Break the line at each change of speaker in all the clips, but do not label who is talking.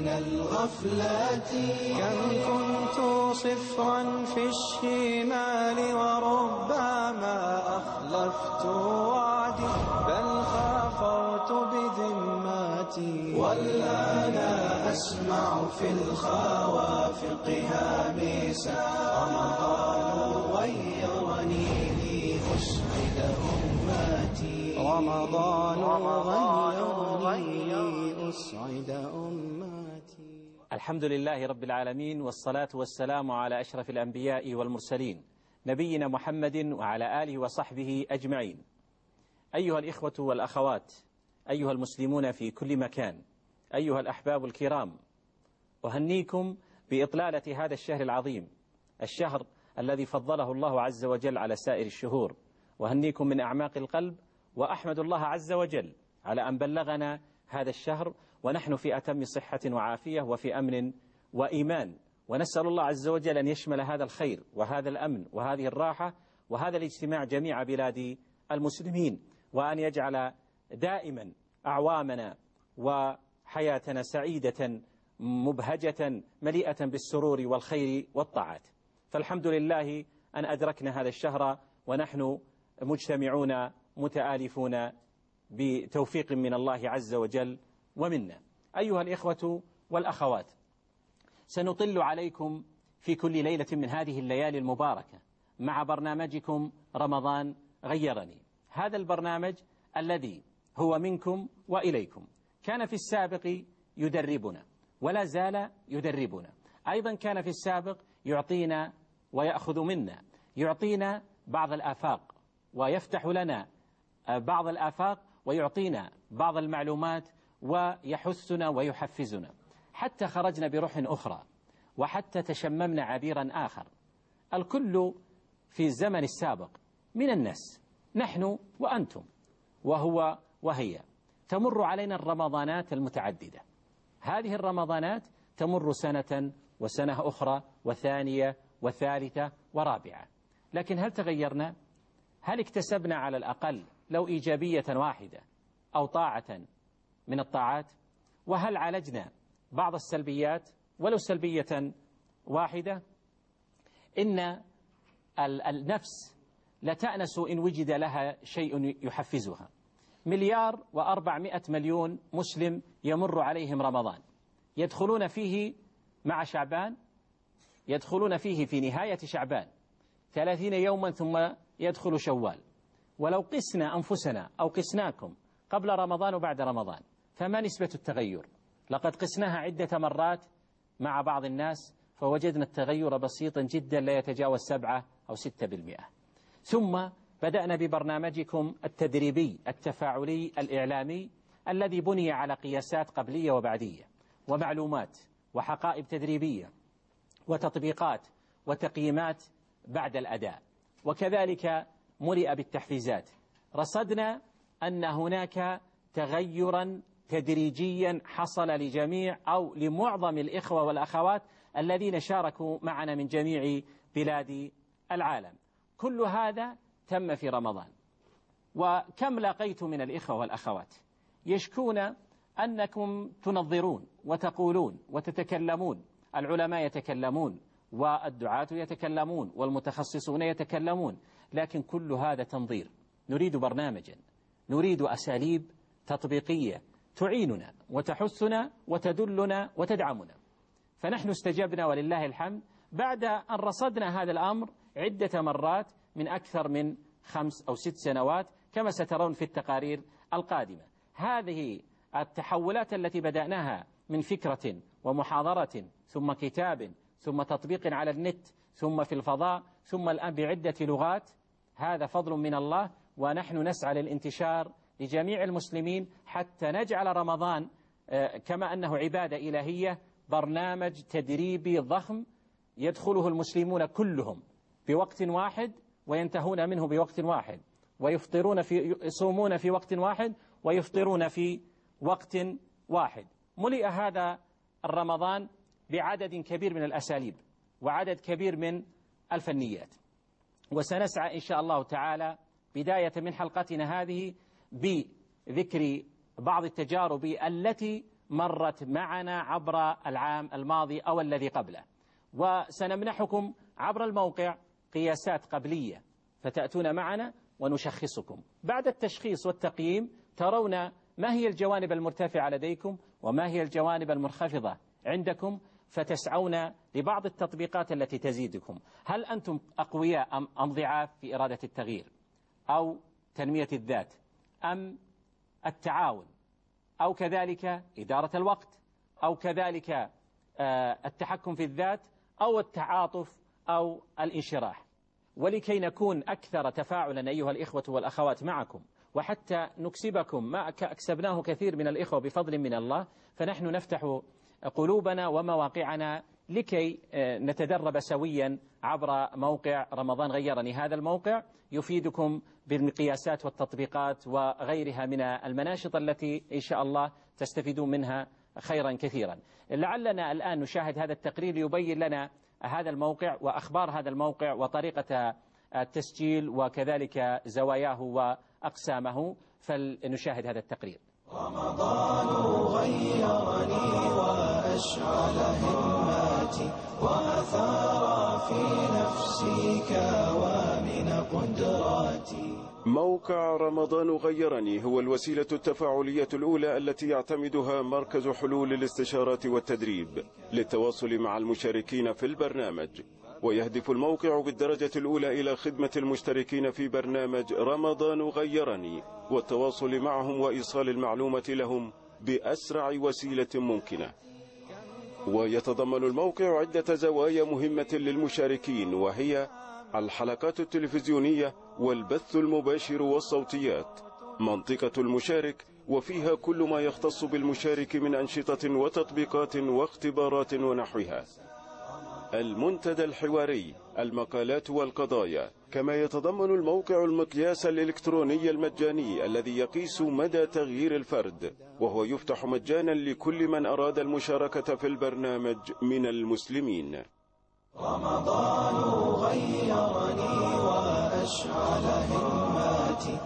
من الغفلات.
كم كنت صفرا في الشمال وربما أخلفت وعدي، بل خافرت بذماتي.
والآن أسمع في الخوافق هامسا، رمضان غيرني لأسعد أمتي.
رمضان غيرني لأسعد أمتي.
الحمد لله رب العالمين، والصلاة والسلام على أشرف الأنبياء والمرسلين نبينا محمد وعلى آله وصحبه أجمعين. أيها الإخوة والأخوات، أيها المسلمون في كل مكان، أيها الأحباب الكرام، أهنيكم بإطلالة هذا الشهر العظيم، الشهر الذي فضله الله عز وجل على سائر الشهور. وأهنيكم من أعماق القلب، وأحمد الله عز وجل على أن بلغنا هذا الشهر ونحن في أتم صحة وعافية وفي أمن وإيمان. ونسأل الله عز وجل أن يشمل هذا الخير وهذا الأمن وهذه الراحة وهذا الاجتماع جميع بلاد المسلمين، وأن يجعل دائما أعوامنا وحياتنا سعيدة مبهجة مليئة بالسرور والخير والطاعات. فالحمد لله أن أدركنا هذا الشهر ونحن مجتمعون متآلفون بتوفيق من الله عز وجل ومنا. أيها الإخوة والأخوات، سنطل عليكم في كل ليلة من هذه الليالي المباركة مع برنامجكم رمضان غيرني. هذا البرنامج الذي هو منكم وإليكم كان في السابق يدربنا ولا زال يدربنا، أيضا كان في السابق يعطينا ويأخذ منا، يعطينا بعض الآفاق ويفتح لنا بعض الآفاق ويعطينا بعض المعلومات ويحثنا ويحفزنا، حتى خرجنا بروح أخرى وحتى تشممنا عبيرا آخر. الكل في الزمن السابق من الناس، نحن وأنتم وهو وهي، تمر علينا الرمضانات المتعددة. هذه الرمضانات تمر سنة وسنة أخرى وثانية وثالثة ورابعة، لكن هل تغيرنا؟ هل اكتسبنا على الأقل لو إيجابية واحدة أو طاعة من الطاعات؟ وهل عالجنا بعض السلبيات ولو سلبية واحدة؟ إن النفس لتأنس إن وجد لها شيء يحفزها. 1,400,000,000 مسلم يمر عليهم رمضان، يدخلون فيه مع شعبان، يدخلون فيه في نهاية شعبان 30 يوما ثم يدخل شوال. ولو قسنا أنفسنا أو قسناكم قبل رمضان وبعد رمضان فما نسبة التغير؟ لقد قسناها عدة مرات مع بعض الناس فوجدنا التغير بسيطا جدا لا يتجاوز 7 أو 6%. ثم بدأنا ببرنامجكم التدريبي التفاعلي الإعلامي الذي بني على قياسات قبلية وبعدية ومعلومات وحقائب تدريبية وتطبيقات وتقييمات بعد الأداء، وكذلك ملئ بالتحفيزات. رصدنا أن هناك تغيرا تدريجيا حصل لجميع أو لمعظم الإخوة والأخوات الذين شاركوا معنا من جميع بلاد العالم. كل هذا تم في رمضان. وكم لقيت من الإخوة والأخوات يشكون أنكم تنظرون وتقولون وتتكلمون، العلماء يتكلمون والدعاة يتكلمون والمتخصصون يتكلمون، لكن كل هذا تنظير. نريد برنامجا، نريد أساليب تطبيقية تعيننا وتحثنا وتدلنا وتدعمنا. فنحن استجبنا ولله الحمد بعد أن رصدنا هذا الأمر عدة مرات من أكثر من 5 أو 6 سنوات كما سترون في التقارير القادمة. هذه التحولات التي بدأناها من فكرة ومحاضرة ثم كتاب ثم تطبيق على النت ثم في الفضاء ثم الآن بعدة لغات، هذا فضل من الله، ونحن نسعى للانتشار لجميع المسلمين حتى نجعل رمضان كما أنه عبادة إلهية برنامج تدريبي ضخم يدخله المسلمون كلهم بوقت واحد وينتهون منه بوقت واحد، يصومون في وقت واحد ويفطرون في وقت واحد. ملئ هذا الرمضان بعدد كبير من الأساليب وعدد كبير من الفنيات، وسنسعى إن شاء الله تعالى بداية من حلقتنا هذه بذكر بعض التجارب التي مرت معنا عبر العام الماضي أو الذي قبله، وسنمنحكم عبر الموقع قياسات قبلية، فتأتون معنا ونشخصكم. بعد التشخيص والتقييم ترون ما هي الجوانب المرتفعة لديكم وما هي الجوانب المنخفضة عندكم، فتسعون لبعض التطبيقات التي تزيدكم. هل أنتم أقوياء أم ضعاف في إرادة التغيير أو تنمية الذات أم التعاون أو كذلك إدارة الوقت أو كذلك التحكم في الذات أو التعاطف أو الانشراح. ولكي نكون أكثر تفاعلا أيها الإخوة والأخوات معكم، وحتى نكسبكم ما أكسبناه كثير من الإخوة بفضل من الله، فنحن نفتح قلوبنا ومواقعنا لكي نتدرب سويا عبر موقع رمضان غيرني. هذا الموقع يفيدكم بالمقياسات والتطبيقات وغيرها من المناشط التي إن شاء الله تستفيدون منها خيرا كثيرا. لعلنا الآن نشاهد هذا التقرير يبين لنا هذا الموقع وأخبار هذا الموقع وطريقة التسجيل وكذلك زواياه وأقسامه، فلنشاهد هذا التقرير.
رمضان غيرني وأشعل هماتي وأثار في نفسي كوامن قدراتي.
موقع رمضان غيرني هو الوسيلة التفاعلية الأولى التي يعتمدها مركز حلول الاستشارات والتدريب للتواصل مع المشاركين في البرنامج، ويهدف الموقع بالدرجة الأولى إلى خدمة المشتركين في برنامج رمضان غيرني والتواصل معهم وإيصال المعلومة لهم بأسرع وسيلة ممكنة. ويتضمن الموقع عدة زوايا مهمة للمشاركين، وهي الحلقات التلفزيونية والبث المباشر والصوتيات، منطقة المشارك وفيها كل ما يختص بالمشارك من أنشطة وتطبيقات واختبارات ونحوها، المنتدى الحواري، المقالات والقضايا. كما يتضمن الموقع المقياس الإلكتروني المجاني الذي يقيس مدى تغيير الفرد، وهو يفتح مجانا لكل من أراد المشاركة في البرنامج من المسلمين.
رمضان غيرني وأشعل هماتي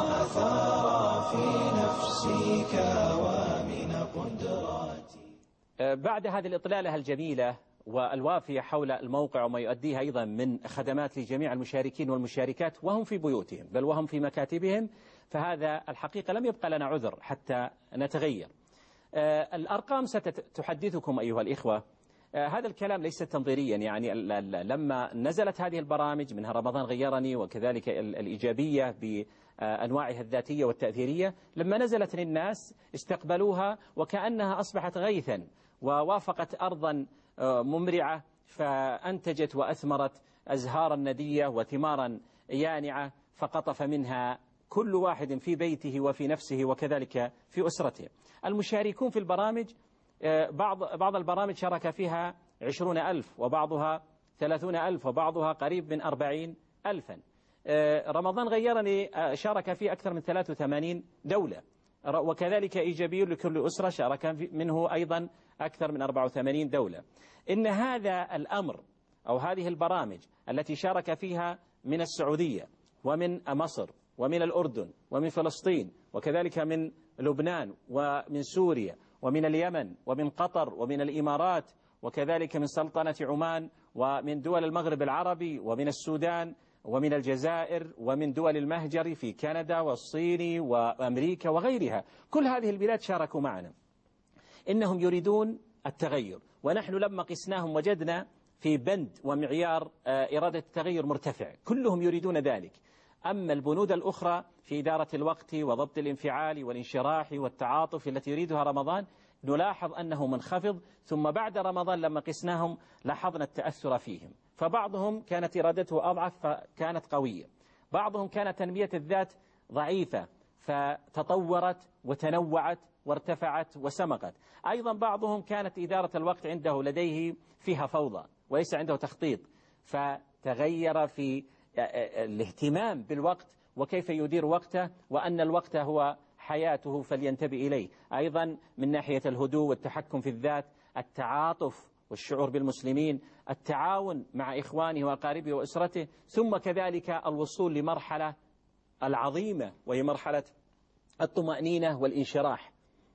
وأثار في نفسي كوامن قدراتي.
بعد هذه الإطلالة الجميلة والوافية حول الموقع وما يؤديه أيضا من خدمات لجميع المشاركين والمشاركات وهم في بيوتهم بل وهم في مكاتبهم، فهذا الحقيقة لم يبقى لنا عذر حتى نتغير. الأرقام ستحدثكم أيها الإخوة. هذا الكلام ليس تنظيريا، يعني لما نزلت هذه البرامج منها رمضان غيرني وكذلك الإيجابية بأنواعها الذاتية والتأثيرية، لما نزلت للناس استقبلوها وكأنها أصبحت غيثا ووافقت أرضا ممرعة، فأنتجت وأثمرت أزهارا ندية وثمارا يانعة، فقطف منها كل واحد في بيته وفي نفسه وكذلك في أسرته. المشاركون في البرامج بعض البرامج شارك فيها 20,000 وبعضها 30,000 وبعضها قريب من 40,000. رمضان غيرني شارك فيه أكثر من 83 دولة، وكذلك إيجابي لكل أسرة شارك منه أيضا أكثر من 84 دولة. إن هذا الأمر أو هذه البرامج التي شارك فيها من السعودية ومن مصر ومن الأردن ومن فلسطين وكذلك من لبنان ومن سوريا ومن اليمن ومن قطر ومن الإمارات وكذلك من سلطنة عمان ومن دول المغرب العربي ومن السودان ومن الجزائر ومن دول المهجر في كندا والصين وأمريكا وغيرها، كل هذه البلاد شاركوا معنا. إنهم يريدون التغير، ونحن لما قسناهم وجدنا في بند ومعيار إرادة التغير مرتفع، كلهم يريدون ذلك. أما البنود الأخرى في إدارة الوقت وضبط الانفعال والانشراح والتعاطف التي يريدها رمضان نلاحظ أنه منخفض. ثم بعد رمضان لما قسناهم لاحظنا التأثر فيهم، فبعضهم كانت إرادته أضعف فكانت قوية، بعضهم كانت تنمية الذات ضعيفة فتطورت وتنوعت وارتفعت وسمقت، أيضا بعضهم كانت إدارة الوقت عنده لديه فيها فوضى وليس عنده تخطيط، فتغير في الاهتمام بالوقت وكيف يدير وقته، وأن الوقت هو حياته فلينتبه إليه. أيضا من ناحية الهدوء والتحكم في الذات، التعاطف والشعور بالمسلمين، التعاون مع إخوانه وأقاربه وأسرته، ثم كذلك الوصول لمرحلة العظيمة وهي مرحلة الطمأنينة والانشراح.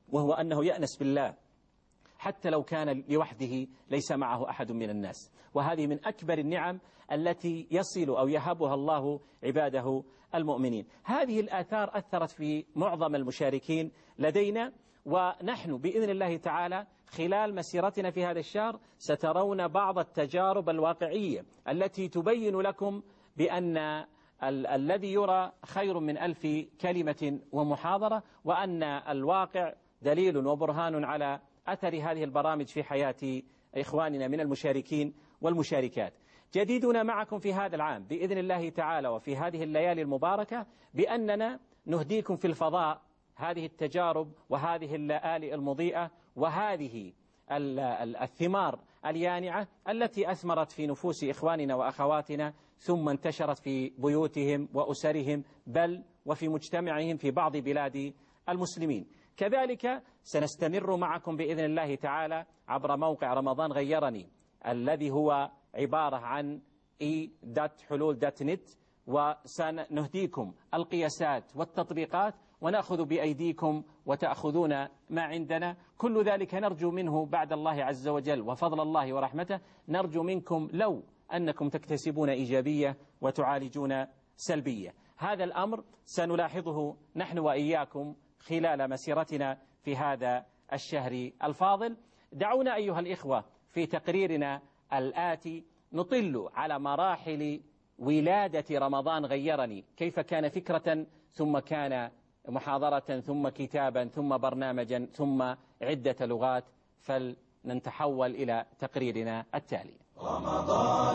وهو أنه يأنس بالله حتى لو كان لوحده ليس معه أحد من الناس، وهذه من أكبر النعم التي يصل أو يهبها الله عباده المؤمنين. هذه الآثار أثرت في معظم المشاركين لدينا، ونحن بإذن الله تعالى خلال مسيرتنا في هذا الشهر سترون بعض التجارب الواقعية التي تبين لكم بأن الذي يرى خير من 1000 كلمة ومحاضرة، وأن الواقع دليل وبرهان على أثر هذه البرامج في حياة إخواننا من المشاركين والمشاركات. جديدنا معكم في هذا العام بإذن الله تعالى وفي هذه الليالي المباركة بأننا نهديكم في الفضاء هذه التجارب وهذه اللآلئ المضيئة وهذه الثمار اليانعة التي أثمرت في نفوس إخواننا وأخواتنا ثم انتشرت في بيوتهم وأسرهم بل وفي مجتمعهم في بعض بلاد المسلمين. كذلك سنستمر معكم بإذن الله تعالى عبر موقع رمضان غيرني الذي هو عبارة عن e.hulul.net، وسنهديكم القياسات والتطبيقات ونأخذ بأيديكم وتأخذون ما عندنا. كل ذلك نرجو منه بعد الله عز وجل وفضل الله ورحمته، نرجو منكم لو أنكم تكتسبون إيجابية وتعالجون سلبية. هذا الأمر سنلاحظه نحن وإياكم خلال مسيرتنا في هذا الشهر الفاضل. دعونا أيها الإخوة في تقريرنا الآتي نطل على مراحل ولادة رمضان غيرني، كيف كان فكرة ثم كان محاضرة ثم كتابا ثم برنامجا ثم عدة لغات. فلنتحول إلى تقريرنا التالي.
رمضان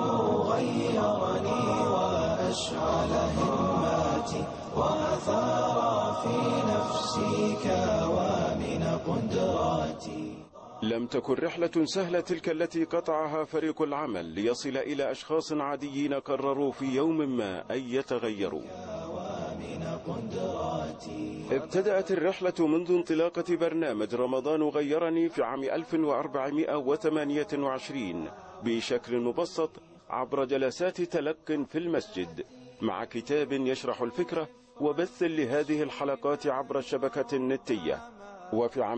غيرني وأشعل هماتي وأثار في نفسي كوامن قدراتي.
لم تكن رحلة سهلة تلك التي قطعها فريق العمل ليصل إلى أشخاص عاديين قرروا في يوم ما أن يتغيروا. ابتدأت الرحلة منذ انطلاقة برنامج رمضان غيرني في عام 1428 بشكل مبسط عبر جلسات تلق في المسجد مع كتاب يشرح الفكرة وبث لهذه الحلقات عبر الشبكة النتية. وفي عام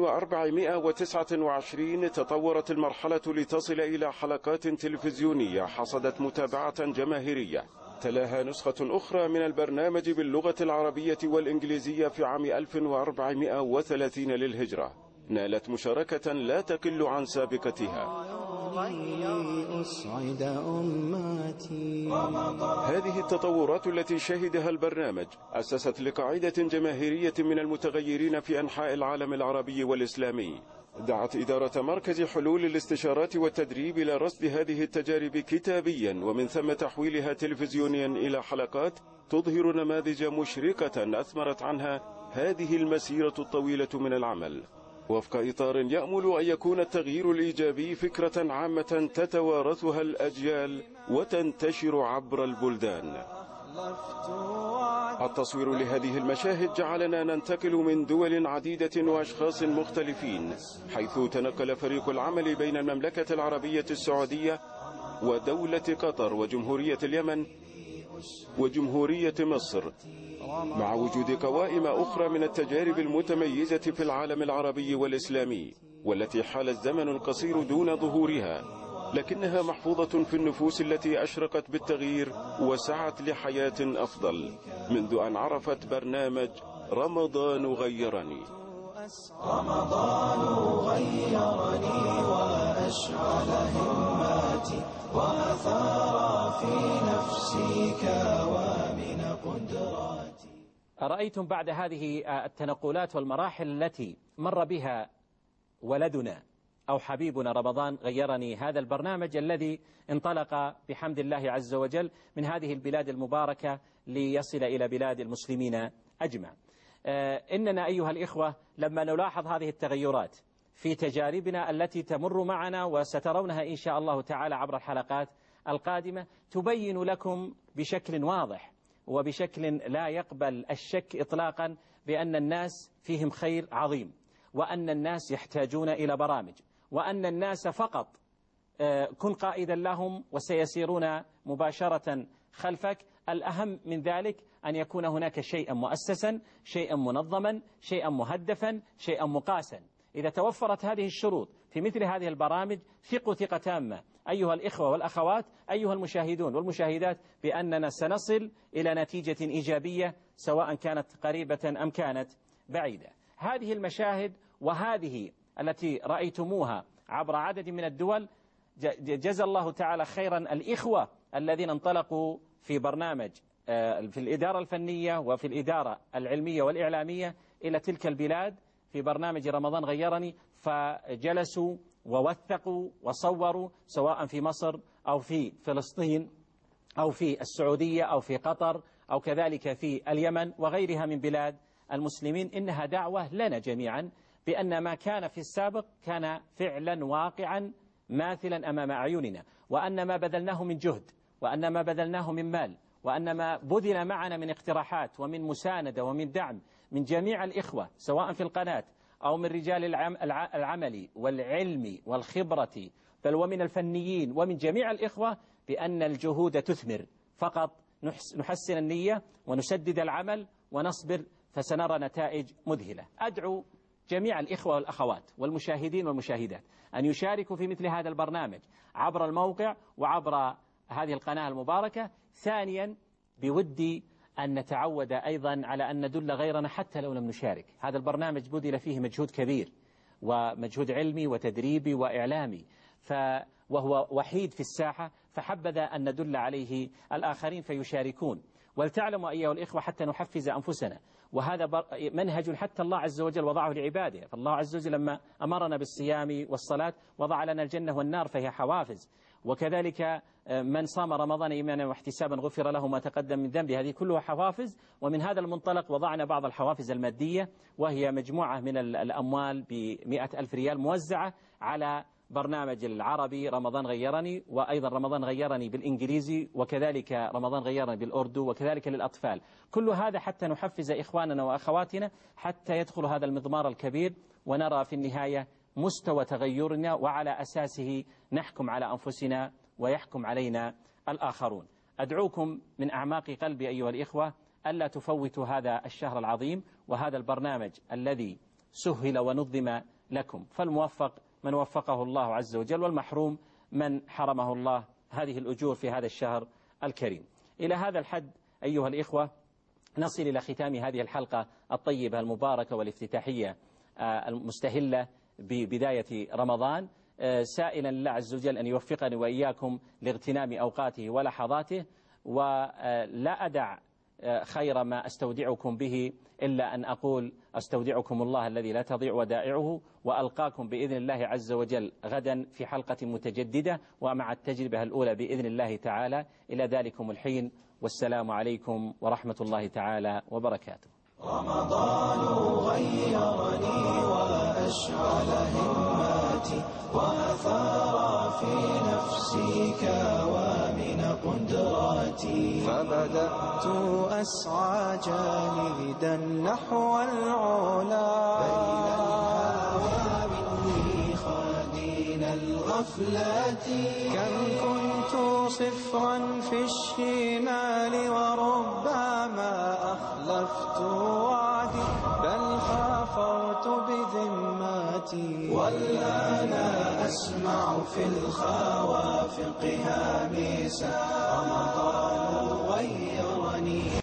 1429 تطورت المرحلة لتصل إلى حلقات تلفزيونية حصدت متابعة جماهيرية. تلاها نسخة أخرى من البرنامج باللغة العربية والإنجليزية في عام 1430 للهجرة، نالت مشاركة لا تقل عن سابقتها.
أسعد أمتي.
هذه التطورات التي شهدها البرنامج أسست لقاعدة جماهيرية من المتغيرين في أنحاء العالم العربي والإسلامي. دعت إدارة مركز حلول الاستشارات والتدريب إلى رصد هذه التجارب كتابيا ومن ثم تحويلها تلفزيونيا إلى حلقات تظهر نماذج مشرقة أثمرت عنها هذه المسيرة الطويلة من العمل، وفق إطار يأمل أن يكون التغيير الإيجابي فكرة عامة تتوارثها الأجيال وتنتشر عبر البلدان. التصوير لهذه المشاهد جعلنا ننتقل من دول عديدة وأشخاص مختلفين، حيث تنقل فريق العمل بين المملكة العربية السعودية ودولة قطر وجمهورية اليمن وجمهورية مصر، مع وجود قوائم أخرى من التجارب المتميزة في العالم العربي والإسلامي والتي حال الزمن القصير دون ظهورها، لكنها محفوظة في النفوس التي أشرقت بالتغيير وسعت لحياة أفضل منذ أن عرفت برنامج رمضان غيرني.
رمضان غيرني وأشعل هماتي وأثار في نفسي كوامن قدراتي.
أرأيتم بعد هذه التنقلات والمراحل التي مر بها ولدنا أو حبيبنا رمضان غيرني، هذا البرنامج الذي انطلق بحمد الله عز وجل من هذه البلاد المباركة ليصل إلى بلاد المسلمين أجمع. إننا أيها الإخوة لما نلاحظ هذه التغيرات في تجاربنا التي تمر معنا وسترونها إن شاء الله تعالى عبر الحلقات القادمة تبين لكم بشكل واضح وبشكل لا يقبل الشك إطلاقا بأن الناس فيهم خير عظيم، وأن الناس يحتاجون إلى برامج، وأن الناس فقط كن قائدا لهم وسيسيرون مباشرة خلفك. الأهم من ذلك أن يكون هناك شيئا مؤسسا، شيئا منظما، شيئا مهدفا، شيئا مقاسا. إذا توفرت هذه الشروط في مثل هذه البرامج ثقوا ثقة تامة أيها الإخوة والأخوات، أيها المشاهدون والمشاهدات، بأننا سنصل إلى نتيجة إيجابية سواء كانت قريبة أم كانت بعيدة. هذه المشاهد وهذه التي رأيتموها عبر عدد من الدول، جزا الله تعالى خيرا الإخوة الذين انطلقوا في برنامج في الإدارة الفنية وفي الإدارة العلمية والإعلامية إلى تلك البلاد في برنامج رمضان غيرني، فجلسوا ووثقوا وصوروا سواء في مصر أو في فلسطين أو في السعودية أو في قطر أو كذلك في اليمن وغيرها من بلاد المسلمين. إنها دعوة لنا جميعا بأن ما كان في السابق كان فعلا واقعا ماثلا أمام أعيننا، وأن ما بذلناه من جهد، وأن ما بذلناه من مال، وأن ما بذل معنا من اقتراحات ومن مساندة ومن دعم من جميع الإخوة سواء في القناة أو من رجال العمل والعلم والخبرة بل ومن الفنيين ومن جميع الإخوة، بأن الجهود تثمر، فقط نحسن النية ونسدد العمل ونصبر فسنرى نتائج مذهلة. أدعو جميع الإخوة والأخوات والمشاهدين والمشاهدات أن يشاركوا في مثل هذا البرنامج عبر الموقع وعبر هذه القناة المباركة. ثانيا، بودي أن نتعود أيضا على أن ندل غيرنا حتى لو لم نشارك. هذا البرنامج بذل فيه مجهود كبير ومجهود علمي وتدريبي وإعلامي، وهو وحيد في الساحة، فحبذا أن ندل عليه الآخرين فيشاركون. ولتعلموا أيها الإخوة حتى نحفز أنفسنا، وهذا منهج حتى الله عز وجل وضعه لعباده. فالله عز وجل لما أمرنا بالصيام والصلاة وضع لنا الجنة والنار فهي حوافز، وكذلك من صام رمضان إيمانا واحتسابا غفر له ما تقدم من ذنبه، هذه كلها حوافز. ومن هذا المنطلق وضعنا بعض الحوافز المادية، وهي مجموعة من الأموال ب100,000 ريال موزعة على برنامج العربي رمضان غيرني، وأيضا رمضان غيرني بالإنجليزي، وكذلك رمضان غيرني بالأردو، وكذلك للأطفال. كل هذا حتى نحفز إخواننا وأخواتنا حتى يدخل هذا المضمار الكبير، ونرى في النهاية مستوى تغيرنا، وعلى أساسه نحكم على أنفسنا ويحكم علينا الآخرون. أدعوكم من أعماق قلبي أيها الإخوة ألا تفوتوا هذا الشهر العظيم وهذا البرنامج الذي سهل ونظم لكم، فالموفق من وفقه الله عز وجل، والمحروم من حرمه الله هذه الأجور في هذا الشهر الكريم. إلى هذا الحد أيها الإخوة نصل إلى ختام هذه الحلقة الطيبة المباركة والافتتاحية المستهلة ببداية رمضان، سائلا الله عز وجل أن يوفقني وإياكم لاغتنام أوقاته ولحظاته. ولا أدع خير ما أستودعكم به إلا أن أقول أستودعكم الله الذي لا تضيع ودائعه، وألقاكم بإذن الله عز وجل غدا في حلقة متجددة ومع التجربة الأولى بإذن الله تعالى. إلى ذلكم الحين، والسلام عليكم ورحمة الله تعالى وبركاته.
رمضان غيرني وأشعل هماتي، وأثار في نفسي كوامن قدراتي،
فبدأت أسعى جاهدا نحو العلا،
بين الهوى مني خادين الغفلات.
كم كنت صفرا في الشمال وربما أخلفت وعدي، بل خافرت بذماتي،
والآن أسمع في الخوافق هامسا. رمضان غيرني